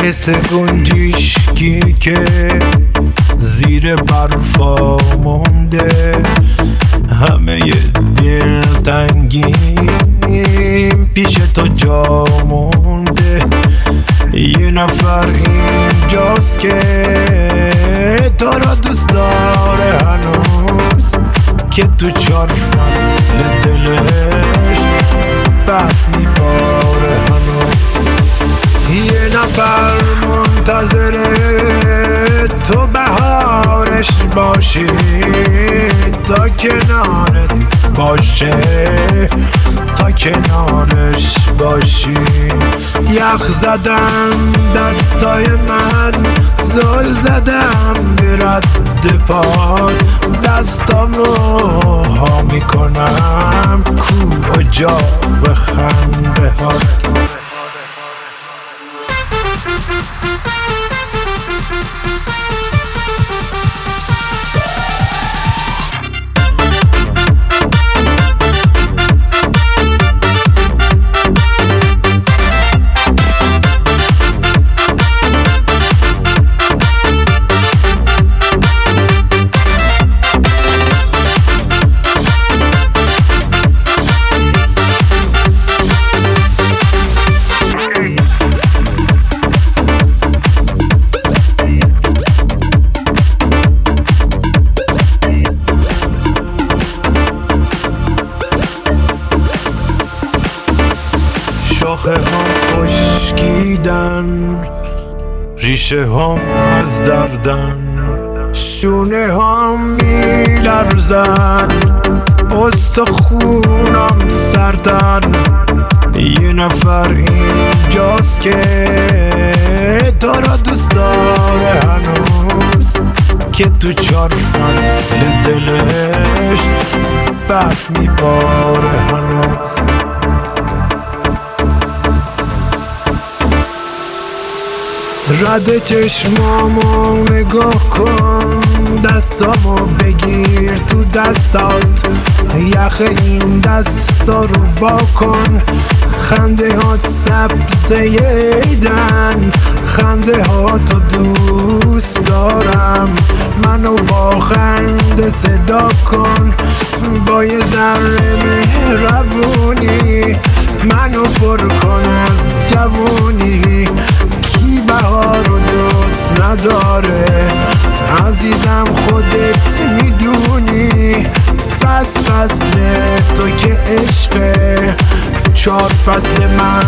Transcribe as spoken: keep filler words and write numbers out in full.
حس گنجشکی که زیر برفا مونده، همه دلتنگیم پیش تو جا مونده. یه نفر اینجاست که تو را دوست داره هنوز، که تو چار فصل دلش برف میباره هنوز. یه نفر منتظره تو بهارش باشی، تا کنارت باشه، تا کنارش باشی. یخ زدم دستای من، زل زدم به رد پاد، دستامو ها میکنم کو اجا به خنده هات. شاخه هم خشکیدن، ریشه هم از دردن، شونه هم میلرزن، استخونم سردن. یه نفر اینجاست که تو را دوست داره هنوز، که تو چار فصل دلش برف میباره هنوز. رد چشمامو نگاه کن، دستامو بگیر تو دستات، یخ این دستا رو وا کن. خنده هات سبزه ایدن، خنده هاتو دوست دارم. منو با خنده صدا کن، با یه ذره مهربونی منو پر کن از جوونی. کی بهار رو دوست نداره عزیزم، خودت میدونی. فصل فصل تو که عشقه، چار فصل من